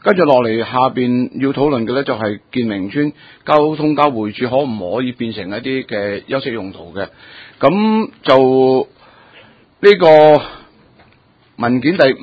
跟住落嚟，下邊要討論嘅咧就係建明邨交通交匯處可唔可以變成一啲嘅休息用途嘅？咁就呢個文件第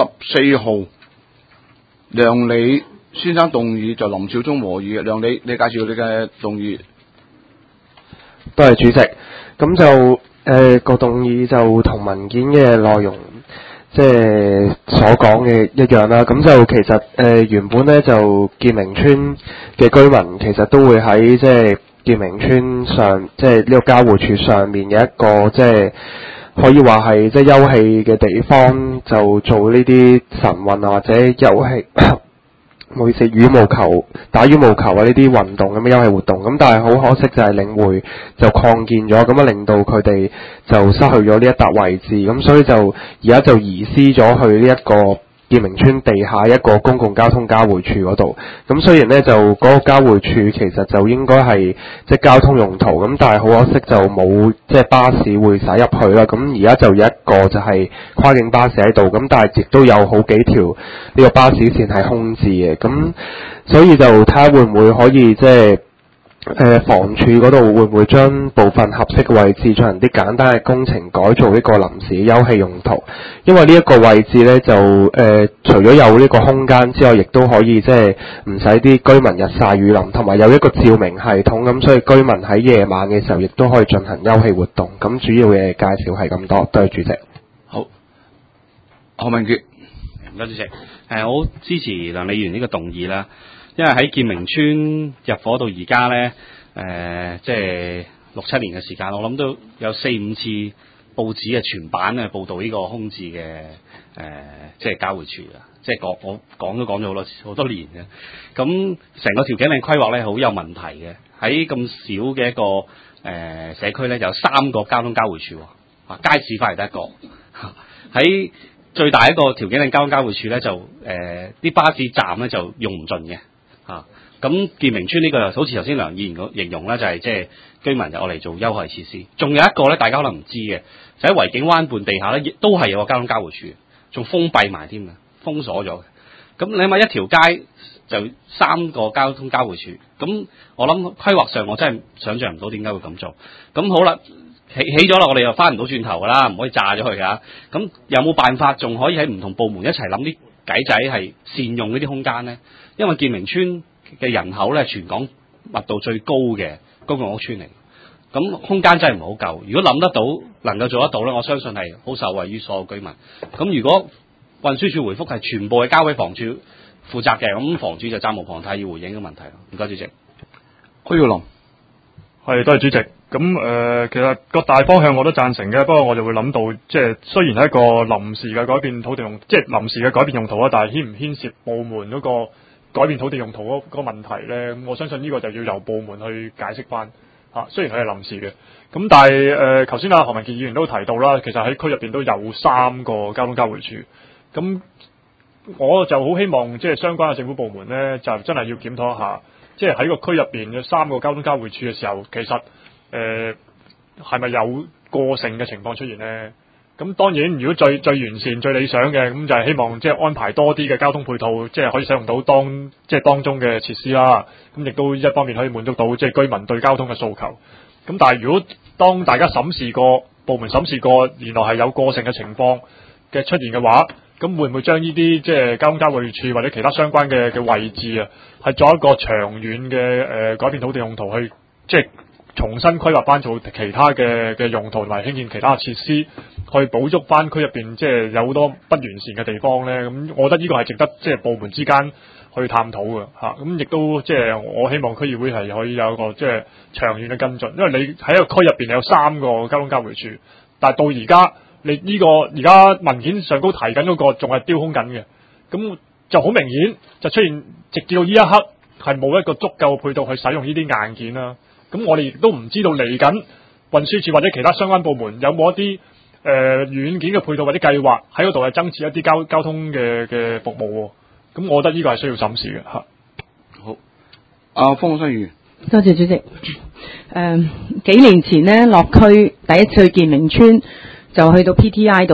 54號，梁理先生動議，就林少忠和議嘅。梁理，你介紹你嘅動議。 多謝主席。咁就個動議就同文件嘅內容即係所講嘅一樣啦。咁就其實原本咧就建明邨嘅居民其實都會喺即係建明邨上，即係呢個交匯處上面嘅一個即係可以話係即係休憩嘅地方，就做呢啲晨運或者休憩。唔好意思，打羽毛球啊呢啲運動咁嘅休憩活動，咁但係好可惜就係領匯就擴建咗，咁啊令到佢哋就失去咗呢一笪位置，咁所以就而家就移師咗去呢一個建明邨地下一個公共交通交匯處嗰度。咁雖然呢就嗰個交匯處其實就應該係即係交通用途，咁但係好可惜就冇即係巴士會駛入去啦。咁而家就有一個就係跨境巴士喺度，咁但係亦都有好幾條呢個巴士線係空置嘅。咁所以就睇下會唔會可以即係房署嗰度會唔會將部分合適嘅位置進行啲簡單嘅工程改造呢個臨時休憩用途，因為呢一個位置呢，就除咗有呢個空間之外，亦都可以即係唔使啲居民日曬雨淋，同埋有一個照明系統，咁所以居民喺夜晚嘅時候亦都可以進行休憩活動。咁主要嘅介紹係咁多，多謝主席。 好，何文傑。 唔該主席。我支持梁理議員呢個動議啦。因為喺建明邨入伙到而家咧，即係6-7年嘅時間，我諗都有4-5次報紙嘅全版嘅報導呢個空置嘅即係交匯處啊，即係我講咗好多年嘅。咁成個調景嶺規劃咧好有問題嘅，喺咁少嘅一個社區咧有3個交通交匯處喎，街市反而得一個。喺最大一個調景嶺交通交匯處咧就啲巴士站咧就用唔盡嘅。咁建明邨呢個好似頭先梁議員形容咧，就係即係居民就攞嚟做休憩設施。仲有一個咧，大家可能唔知嘅，就喺維景灣畔地下咧，亦都係有個交通交匯處，仲封閉埋添嘅，封鎖咗嘅。咁你諗下一條街就3個交通交匯處，咁我諗規劃上我真係想像唔到點解會咁做。咁好啦，起咗啦，我哋又翻唔到轉頭㗎啦，唔可以炸咗佢㗎。咁有冇辦法仲可以喺唔同部門一齊諗啲計仔係善用呢啲空間呢？因為建明邨嘅人口咧，全港密度最高嘅公共屋邨嚟，咁空間真係唔好夠。如果諗得到，能夠做得到咧，我相信係好受惠於所有居民。咁如果運輸署回覆係全部係交俾房署負責嘅，咁房署就責無旁貸要回應嘅問題咯。唔該主席。 許耀林。 係，多謝主席。咁其實個大方向我都贊成嘅，不過我就會諗到，即係雖然係一個臨時嘅改變土地用，即係臨時嘅改變用途啊，但係牽唔牽涉部門嗰個改變土地用途嗰個問題咧？咁我相信呢個就要由部門去解釋翻嚇。雖然佢係臨時嘅，咁但係頭先何文傑議員都提到啦，其實喺區入邊都有3個交通交匯處。咁我就好希望即係相關嘅政府部門咧，就真係要檢討一下，即係喺個區入邊嘅3個交通交匯處嘅時候，其實係咪有過剩嘅情況出現呢？咁當然，如果最完善、最理想嘅，咁就係希望即係安排多啲嘅交通配套，即係可以使用到當中嘅設施啦。咁亦都一方面可以滿足到即係居民對交通嘅訴求。咁但係如果當大家部門審視過，原來係有過剩嘅情況嘅出現嘅話，咁會唔會將呢啲即係交通交匯處或者其他相關嘅位置啊，係作一個長遠嘅改變土地用途去即係重新規劃翻做其他嘅用途，同埋興建其他嘅設施，去補足翻區入邊即係有好多不完善嘅地方咧。咁我覺得呢個係值得即係部門之間去探討嘅嚇。咁亦都即係我希望區議會係可以有一個即係長遠嘅跟進，因為你喺一個區入邊有3個交通交匯處，但係到而家你呢個而家文件上高提緊嗰個仲係丟空緊嘅，咁就好明顯就出現直至到呢一刻係冇一個足夠配套去使用呢啲硬件啦。咁我哋亦都唔知道嚟緊運輸署或者其他相關部門有冇一啲軟件嘅配套或者計劃喺嗰度係增設一啲交通嘅服務。咁我覺得呢個係需要審視嘅嚇。 好，方國珊議員。 多謝主席。幾年前呢，落區第一次去建明邨就去到 PTI 度，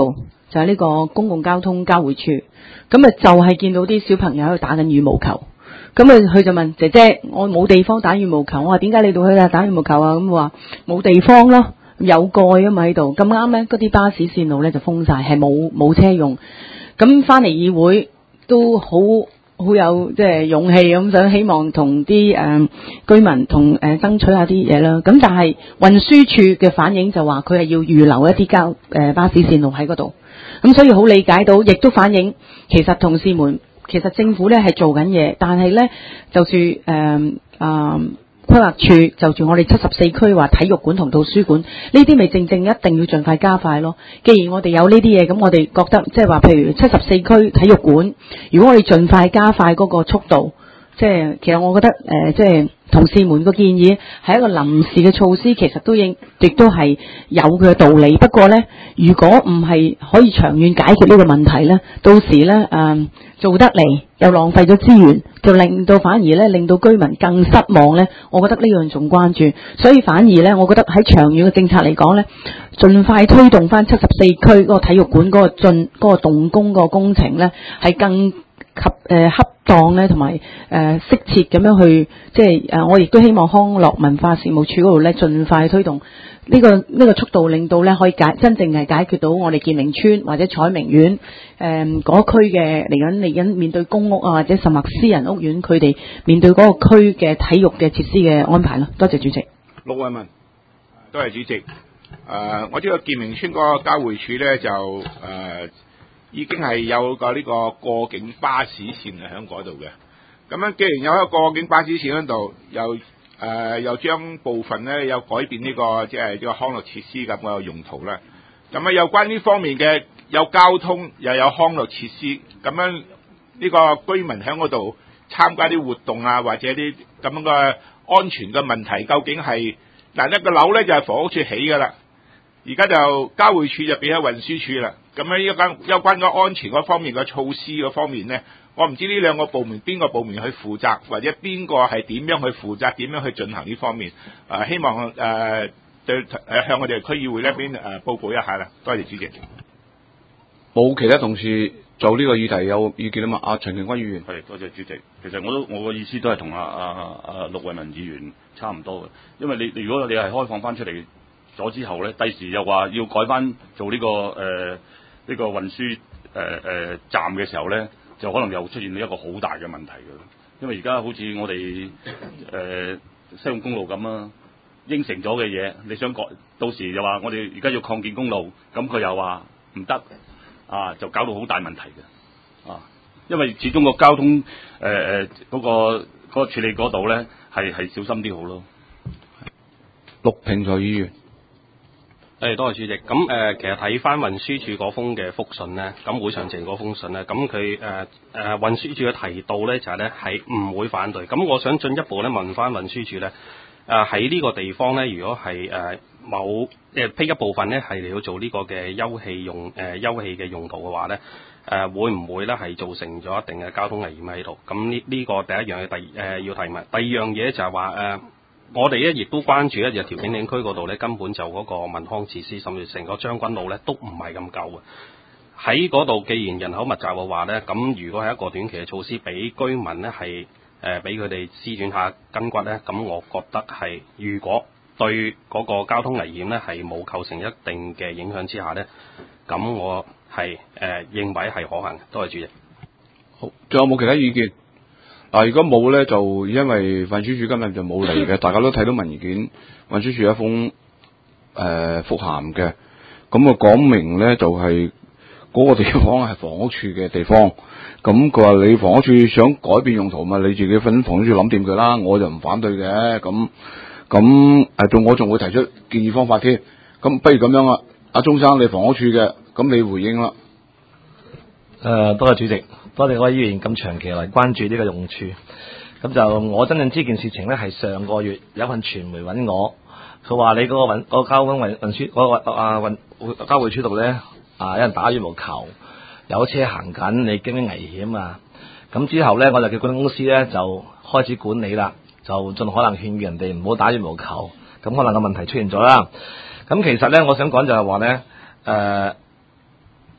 就係呢個公共交通交匯處，咁啊就係見到啲小朋友喺度打緊羽毛球，咁啊佢就問姐姐，我冇地方打羽毛球，我話點解你度去打羽毛球啊？咁話冇地方咯，有蓋啊嘛喺度，咁啱咧嗰啲巴士線路咧就封晒，係冇車用，咁翻嚟議會都好有即係勇氣咁想希望同啲居民同爭取下啲嘢啦。咁但係運輸處嘅反應就話佢係要預留一啲巴士線路喺嗰度。咁所以好理解到，亦都反映其實同事們其實政府咧係做緊嘢，但係咧就住規劃處就住我哋74區話體育館同圖書館呢啲，咪正一定要盡快加快咯。既然我哋有呢啲嘢，咁我哋覺得即係話，譬如74區體育館，如果我哋盡快加快嗰個速度，即係其實我覺得即係同事們個建議係一個臨時嘅措施，其實亦都係有佢嘅道理。不過咧，如果唔係可以長遠解決呢個問題咧，到時咧做得嚟又浪費咗資源，就反而咧令到居民更失望咧。我覺得呢樣仲關注，所以反而咧，我覺得喺長遠嘅政策嚟講咧，盡快推動翻74區嗰個體育館嗰個動工個工程咧，係更恰當咧，同埋適切咁樣去，即係我亦都希望康樂文化事務處嗰度咧，盡快推動呢個速度，令到咧可以真正係解決到我哋建明村或者彩明苑嗰區嘅嚟緊面對公屋啊，或者甚至私人屋苑佢哋面對嗰個區嘅體育嘅設施嘅安排咯。多謝主席。 陸偉文，多謝主席。我知道建明村嗰個交匯處咧就已經係有個呢個過境巴士線喺嗰度嘅。咁樣既然有一個過境巴士線喺度，又將部分咧有改變呢個即係呢個康樂設施咁嘅用途啦。咁啊有關呢方面嘅有交通又有康樂設施，咁樣呢個居民喺嗰度參加啲活動啊，或者啲咁樣嘅安全嘅問題，究竟係一個樓咧就係房屋處起㗎啦，而家就交匯處就變咗運輸處啦。咁樣有關嘅安全嗰方面嘅措施嗰方面咧，我唔知呢兩個部門邊個部門去負責，或者邊個係點樣去負責，點樣去進行呢方面？希望向我哋區議會呢邊報告一下啦。多謝主席。 冇其他同事就呢個議題有意見啊嘛？陳健軍議員係，多謝主席。其實我個意思都係同陸偉文議員差唔多嘅，因為如果你係開放翻出嚟咗之後咧，第時又話要改翻做呢個運輸站嘅時候咧，就可能又出現一個好大嘅問題嘅。因為而家好似我哋西貢公路咁啊，應承咗嘅嘢，你想改，到時又話我哋而家要擴建公路，咁佢又話唔得啊，就搞到好大問題嘅啊。因為始終個交通嗰個處理嗰度咧係小心啲好咯。 陸平才議員。 多謝主席。咁其實睇翻運輸署嗰封嘅覆信咧，咁會上呈嗰封信咧，咁佢運輸署嘅提到咧就係咧係唔會反對。咁我想進一步咧問翻運輸署咧，喺呢個地方咧，如果係批一部分咧係嚟到做呢個嘅休憩嘅用途嘅話咧，會唔會咧係造成咗一定嘅交通危險喺度？咁呢個第一樣嘢要提問。第二樣嘢就係話我哋咧亦都關注咧，就調景嶺區嗰度咧，根本就嗰個民康設施，甚至成個將軍澳咧都唔係咁夠嘅。喺嗰度既然人口密集嘅話咧，咁如果係一個短期嘅措施，俾居民咧係俾佢哋施展下筋骨咧，咁我覺得係如果對嗰個交通危險咧係冇構成一定嘅影響之下咧，咁我係認為係可行嘅。多謝主席。 好，仲有冇其他意見？如果冇咧，就因為運輸署今日就冇嚟嘅，大家都睇到文件，運輸署一封覆函嘅，咁講明咧就係嗰個地方係房屋處嘅地方，咁佢話你房屋處想改變用途嘛，你自己分房屋處諗掂佢啦，我就唔反對嘅，我仲會提出建議方法添，咁不如咁樣啊，阿鐘生你房屋處嘅，咁你回應啦。 多謝主席，多謝各位議員咁長期嚟關注呢個用處。咁就我真正知件事情咧，係上個月有份傳媒揾我，佢話你嗰個交通運輸交匯處度咧有人打羽毛球，有車行緊，你驚唔驚危險啊？咁之後咧，我就叫管理公司咧就開始管理啦，就盡可能勸喻人哋唔好打羽毛球。咁可能個問題出現咗啦。咁其實咧，我想講就係話咧，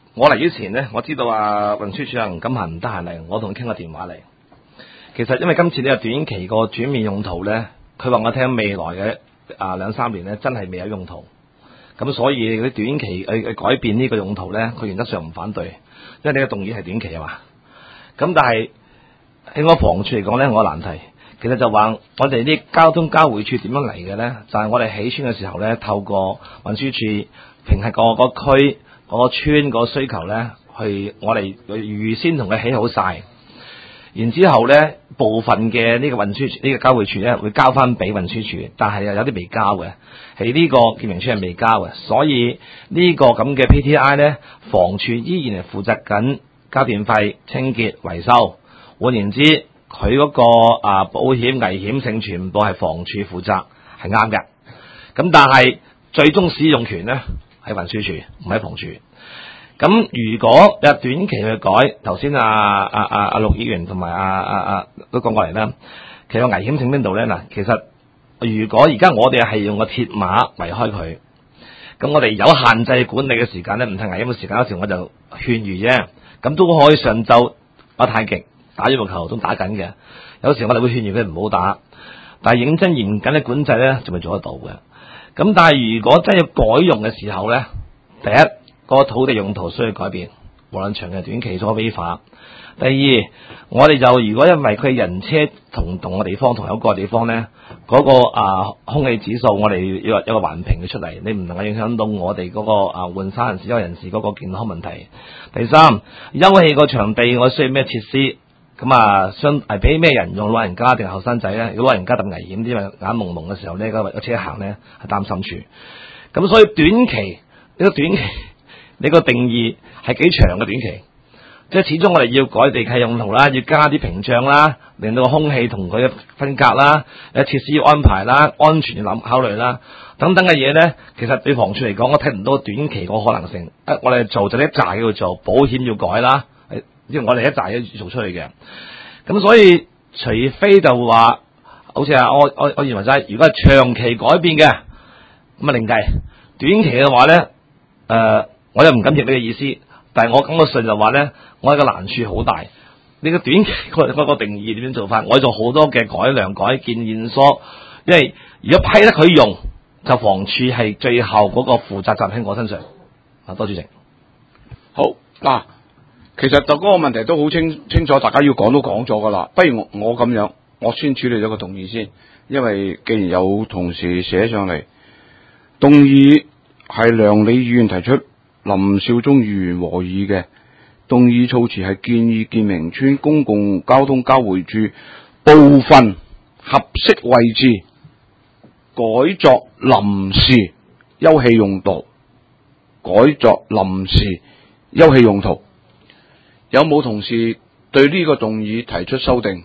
我嚟之前呢，我知道運輸署吳錦恒唔得閒嚟，我同佢傾個電話嚟。其實因為今次呢個短期個轉變用途呢，佢話我聽未來嘅2-3年呢，真係未有用途。咁所以佢短期去改變呢個用途呢，佢原則上唔反對，因為呢個動議係短期啊嘛。咁但係喺我房署嚟講呢，我難題其實就話我哋啲交通交匯處點樣嚟嘅呢？就係我哋起村嘅時候呢，透過運輸署評核個區個村個需求呢，去我哋預先同佢起好晒。然之後咧，部分嘅呢個運輸呢個交匯處咧，會交翻俾運輸署，但係有啲未交嘅，喺呢個建明村係未交嘅，所以呢個咁嘅 PTI 咧，房署依然係負責緊交電費、清潔、維修。換言之，佢嗰個保險危險性全部係房署負責，係啱嘅。咁但係最終使用權咧係運輸署，唔係房署。咁如果短期去改，頭先陸議員同埋都講過嚟啦，其實危險性邊度咧？嗱，其實如果而家我哋係用個鐵馬圍開佢，咁我哋有限制管理嘅時間咧，唔係危險嘅時間，有時我就勸喻啫。咁都可以上晝太極打羽毛球都打緊嘅，有時我哋會勸喻佢唔好打，但係認真嚴謹嘅管制咧，就未做得到嘅。咁但係如果真係要改用嘅時候咧，第一，個土地用途需要改變，無論長嘅短期所非法。第二，我哋就如果因為佢人車同嘅地方同有個地方咧，嗰個空氣指數我哋要有個環評嘅出嚟，你唔能夠影響到我哋嗰個換山人士、休人士嗰個健康問題。第三，休憩個場地我需要咩設施？咁係俾咩人用？老人家定係後生仔咧？如果老人家咁危險，因為眼朦朦嘅時候咧，個車行咧係擔心處。咁所以短期你個定義係幾長嘅短期？即係始終我哋要改地契用途啦，要加啲屏障啦，令到個空氣同佢分隔啦，設施要安排啦，安全要考慮啦，等等嘅嘢咧。其實對房署嚟講，我睇唔到短期個可能性。我哋做就一紮要做，保險要改啦，因為我哋一紮要做出嚟嘅。咁所以除非就話，好似我認為齋，如果係長期改變嘅，咁另計。短期嘅話咧，我又唔敢譯你嘅意思，但係我感覺上就話咧，我個難處好大。呢個短期嗰個定義點樣做法？我做好多嘅改良、改建驗疏，因為如果批得佢用，就房署係最後嗰個負責站喺我身上。多主席。 好嗱，其實就嗰個問題都好清楚，大家要講都講咗噶啦。不如我咁樣，我先處理咗個動議先，因為既然有同事寫上嚟，動議係梁李議員提出，林少忠議員和議嘅。動議措辭係建議建明村公共交通交匯處部分合適位置改作臨時休憩用途，改作臨時休憩用途。有冇同事對呢個動議提出修訂？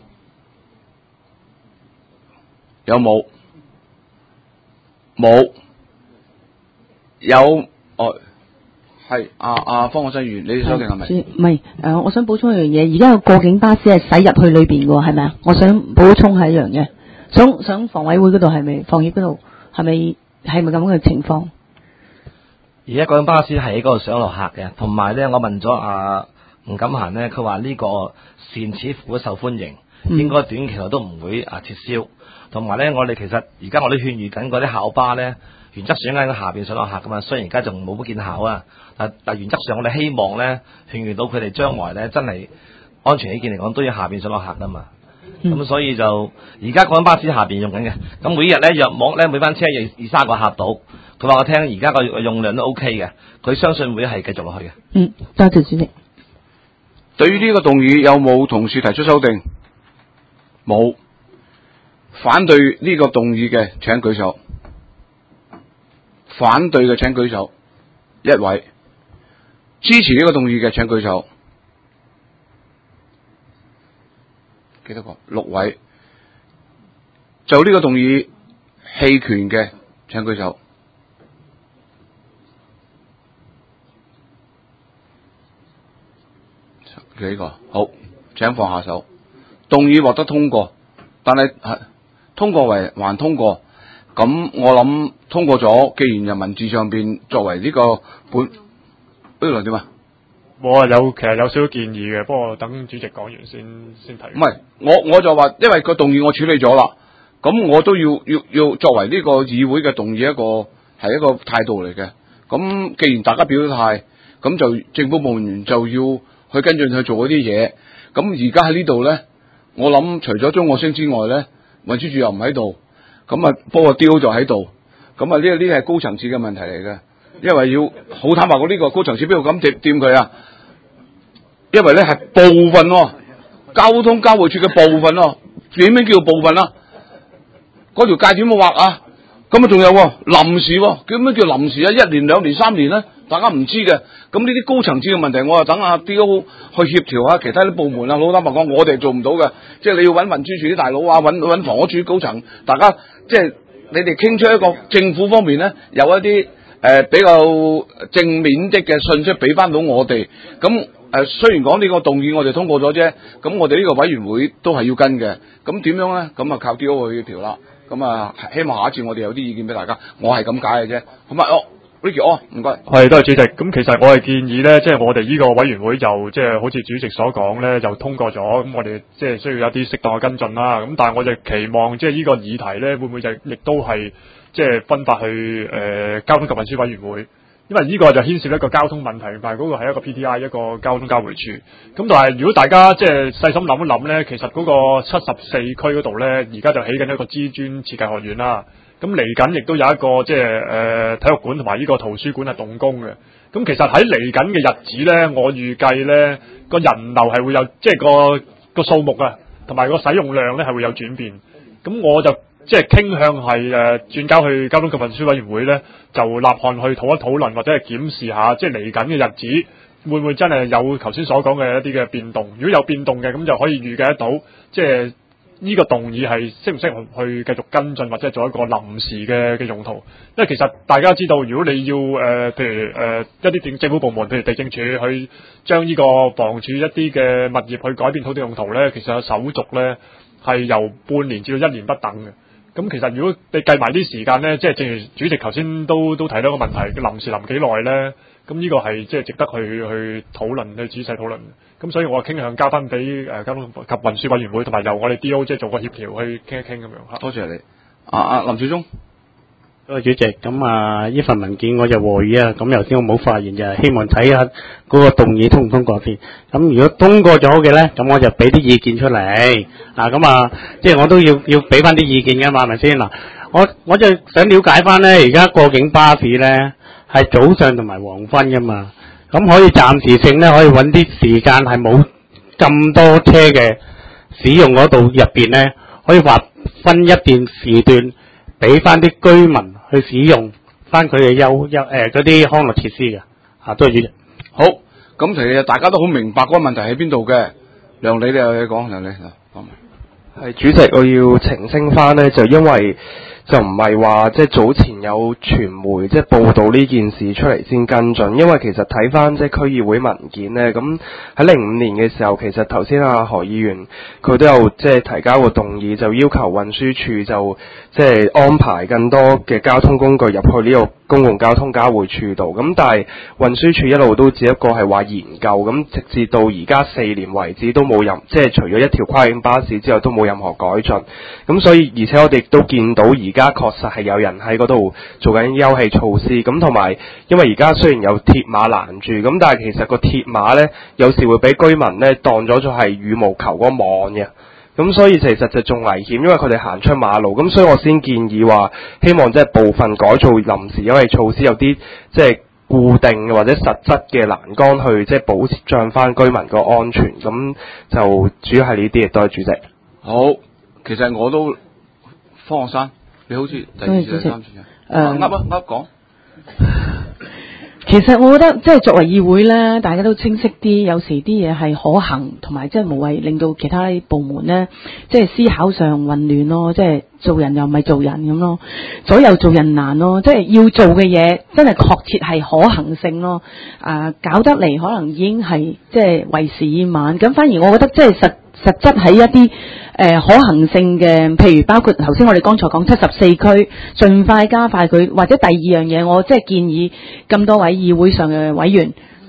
有冇？冇？有？係方國生議員，你修訂係咪？ 唔係，我想補充一樣嘢。而家有過境巴士係駛入去裏邊嘅，係咪啊？我想補充係一樣嘢，想房委會嗰度係咪？房協嗰度係咪咁嘅情況？ 而家過境巴士係喺嗰度上落客嘅，同埋咧，我問咗吳錦嫻咧，佢話呢個線似乎都受歡迎，應該短期內都唔會撤銷。同埋咧，我哋其實而家我哋勸喻緊嗰啲校巴咧。原則上喺下邊上落客噶嘛，雖然而家仲冇乜見效啊，但原則上我哋希望咧勸喻到佢哋將來咧真係安全起見嚟講都要下邊上落客噶嘛。咁所以就而家嗰班巴士下邊用緊嘅，咁每日咧約莫咧每班車2-3個客到，佢話我聽而家個用量都 OK 嘅，佢相信會係繼續落去嘅。 多謝主席。 對於呢個動議有冇同事提出修訂？冇。反對呢個動議嘅請舉手。反對嘅請舉手，一位；支持呢個動議嘅請舉手，幾多個？6位。就呢個動議棄權嘅請舉手，幾個？好，請放下手。動議獲得通過，但係通過為還通過。咁我諗通過咗，既然人文字上邊作為呢個本呢度點啊？ 我其實有少少建議嘅，不過等主席講完先提。 唔係，我就話，因為個動議我處理咗啦，咁我都要作為呢個議會嘅動議係一個態度嚟嘅。咁既然大家表咗態，咁就政府部門員就要去跟進去做嗰啲嘢。咁而家喺呢度咧，我諗除咗鍾國星之外咧，運輸署又唔喺度，咁啊不過 DO 就喺度，咁啊呢個係高層次嘅問題嚟嘅，因為要好坦白講，呢個高層次邊度咁掂佢啊？因為咧係部分喎，交通交匯處嘅部分喎，點樣叫部分啊？嗰條界點冇劃啊？咁啊仲有臨時喎，叫咩叫臨時啊？1年、2年、3年咧，大家唔知嘅。咁呢啲高層次嘅問題，我就等阿 DO 去協調下其他啲部門啊。老坦白講，我哋做唔到嘅，即係你要揾運輸署啲大佬啊，揾房屋署高層，大家即係你哋傾出一個政府方面咧，有一啲比較正面啲嘅信息俾翻到我哋。咁雖然講呢個動議我哋通過咗啫，咁我哋呢個委員會都係要跟嘅。咁點樣咧？咁啊靠 DO 去協調啦。咁啊，希望下一次我哋有啲意見俾大家。我係咁解嘅啫。咁啊，Ricky，唔該。 係，多謝主席。咁其實我係建議咧，即係我哋呢個委員會就即係好似主席所講咧，就通過咗。咁我哋即係需要有啲適當嘅跟進啦。咁但係我就期望即係呢個議題咧，會唔會就亦都係即係分發去交通及運輸委員會？因為呢個就牽涉一個交通問題，但係嗰個係一個 PTI 一個交通交匯處。咁但係如果大家即係細心諗一諗咧，其實嗰個74區嗰度咧，而家就起緊一個資專設計學院啦。咁嚟緊亦都有一個即係體育館同埋呢個圖書館係動工嘅。咁其實喺嚟緊嘅日子咧，我預計咧個人流係會有即係個數目啊，同埋個使用量咧係會有轉變。咁我就即係傾向係轉交去交通及運輸委員會咧，就立項去討一討論或者係檢視下，即係嚟緊嘅日子會唔會真係有頭先所講嘅一啲嘅變動？如果有變動嘅，咁就可以預計得到，即係呢個動議係適唔適合去繼續跟進或者做一個臨時嘅用途。因為其實大家知道，如果你要譬如一啲政府部門，譬如地政署去將呢個房署一啲嘅物業去改變土地用途咧，其實有手續咧係由半年至到1年不等嘅。咁其實如果你計埋啲時間咧，即係正如主席頭先都提到一個問題，臨時臨幾耐咧？咁呢個係即係值得去討論，去仔細討論。咁所以我傾向交翻俾交通及運輸委員會，同埋由我哋 DO 即係做個協調去傾一傾咁樣。 多謝你。林少忠。 主席，咁啊，呢份文件我就和議啊。咁頭先我冇發言，就係希望睇下嗰個動議通唔通過先。咁如果通過咗嘅咧，咁我就俾啲意見出嚟。咁啊，即係我都要俾翻啲意見㗎嘛，係咪先？嗱，我就想了解翻咧，而家過境巴士咧係早上同埋黃昏㗎嘛。咁可以暫時性咧，可以揾啲時間係冇咁多車嘅使用嗰度入邊咧，可以劃分一段時段俾翻啲居民去使用翻佢嘅嗰啲康樂設施嘅。多謝主席。 好，咁其實大家都好明白嗰個問題喺邊度嘅。梁理你有嘢講，梁理講埋。 係主席，我要澄清翻咧，就因為就唔係話即係早前有傳媒即係報道呢件事出嚟先跟進，因為其實睇翻即係區議會文件咧，咁喺05年嘅時候，其實頭先何議員佢都有即係提交個動議，就要求運輸署就即係安排更多嘅交通工具入去呢個公共交通交匯處度。咁但係運輸署一路都只不過係話研究，咁直至到而家4年為止都冇即係除咗一條跨境巴士之外都冇任何改進。咁所以而且我哋亦都見到而家確實係有人喺嗰度做緊休憩措施。咁同埋因為而家雖然有鐵馬攔住，咁但係其實個鐵馬咧有時會俾居民咧當咗係羽毛球嗰個網嘅。咁所以其實就仲危險，因為佢哋行出馬路。咁所以我先建議話，希望即係部分改造臨時休憩措施，有啲即係固定或者實質嘅欄杆去即係保障翻居民個安全。咁就主要係呢啲，多謝主席。 好，其實我都方學生，你好似第二次、第三次噏講。 其實我覺得即係作為議會咧，大家都清晰啲，有時啲嘢係可行，同埋即係無謂令到其他部門咧，即係思考上混亂咯，即係做人又唔係做人咁咯，左右做人難咯，即係要做嘅嘢真係確切係可行性咯，搞得嚟可能已經係即係為時已晚，咁反而我覺得即係實質喺一啲可行性嘅，譬如包括頭先我哋剛才講74區，盡快加快佢，或者第二樣嘢，我即係建議咁多位議會上嘅委員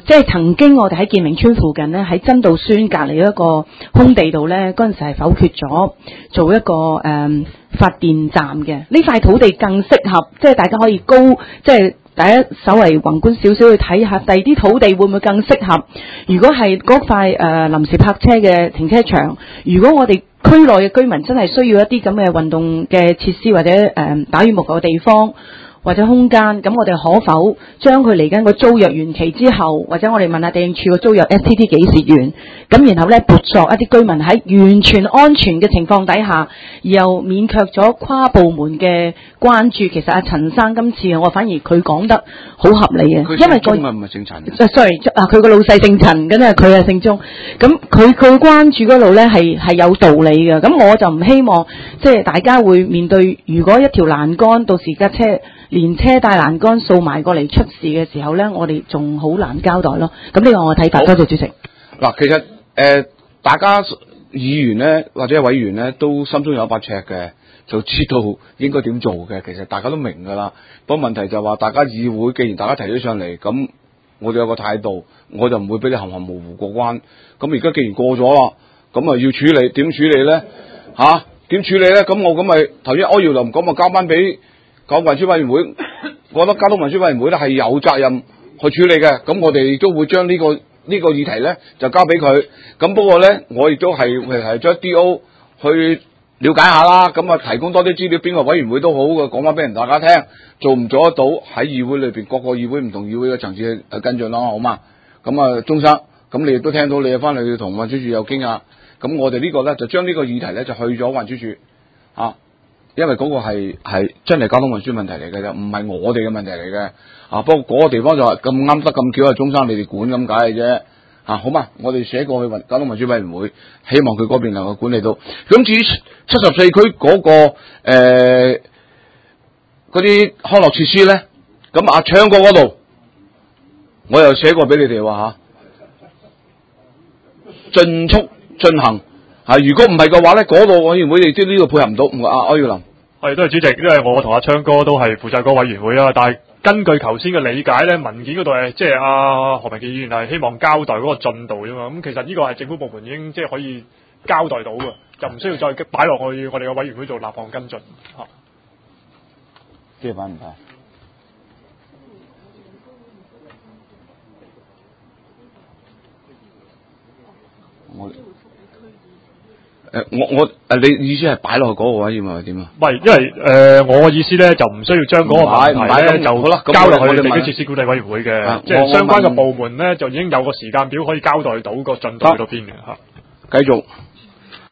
即係曾經我哋喺建明村附近呢，喺真道村隔離一個空地度呢，嗰陣時係否決咗做一個發電站嘅。呢塊土地更適合，即係大家可以即係大家稍為宏觀少少去睇下，第二啲土地會唔會更適合？如果係嗰塊臨時泊車嘅停車場，如果我哋區內嘅居民真係需要一啲咁嘅運動嘅設施或者打羽毛球嘅地方或者空間，咁我哋可否將佢嚟緊個租約完期之後，或者我哋問下地政處個租約 STT 幾時完？咁然後呢，撥作一啲居民喺完全安全嘅情況底下，又免卻咗跨部門嘅關注。其實阿陳生今次我反而佢講得好合理嘅，因為唔係姓陳。 sorry， 佢個老細姓陳，咁佢係姓鐘。咁佢關注嗰度呢係有道理嘅。咁我就唔希望即係大家會面對，如果一條欄杆到時架車連車帶欄杆掃埋過嚟出事嘅時候呢，我哋仲好難交代咯。咁呢個我睇法，多謝主席。 嗱，其實大家議員呢或者委員呢都心中有一把尺嘅，就知道應該點做嘅。其實大家都明㗎啦。不過問題就話大家議會既然大家提咗上嚟，咁我哋有個態度，我就唔會俾你含含糊糊過關。咁而家既然過咗啦，咁啊要處理，點處理呢？點處理呢？咁我咁咪頭先柯耀林講咪交翻俾運輸委員會，我覺得交通運輸委員會咧係有責任去處理嘅。咁我哋亦都會將呢個議題咧就交俾佢。咁不過咧，我亦都係將 D.O. 去了解下啦。咁啊，提供多啲資料，邊個委員會都好嘅，講翻俾人大家聽，做唔做得到喺議會裏邊各個議會唔同議會嘅層次去跟進咯，好嘛？咁啊，鐘生，咁你亦都聽到你翻嚟同運輸署有傾下。咁我哋呢個咧就將呢個議題咧就去咗運輸署因為嗰個係真係交通運輸問題嚟嘅啫，唔係我哋嘅問題嚟嘅。不過嗰個地方就係咁啱得咁巧，係中山你哋管咁解嘅啫。好嘛，我哋寫過去交通運輸委員會，希望佢嗰邊能夠管理到。咁至於74區嗰個嗰啲康樂設施咧，咁阿昌哥嗰度，我又寫過俾你哋話盡速進行。如果唔係嘅話咧，嗰度委員會亦都呢度配合唔到。柯耀林係都係主席，因為我同阿昌哥都係負責嗰個委員會啦。但係根據頭先嘅理解咧，文件嗰度係即係阿何明傑議員係希望交代嗰個進度啫嘛。咁其實呢個係政府部門已經即係可以交代到嘅，就唔需要再擺落去我哋嘅委員會做立項跟進嚇。 即係擺唔擺？你意思係擺落去嗰個位要點啊？ 唔係，因為我嘅意思咧就唔需要將嗰個問題咧就好啦，交落去地區設施管理委員會嘅，即係相關嘅部門咧就已經有個時間表可以交代到個進度去到邊嘅嚇。 繼續。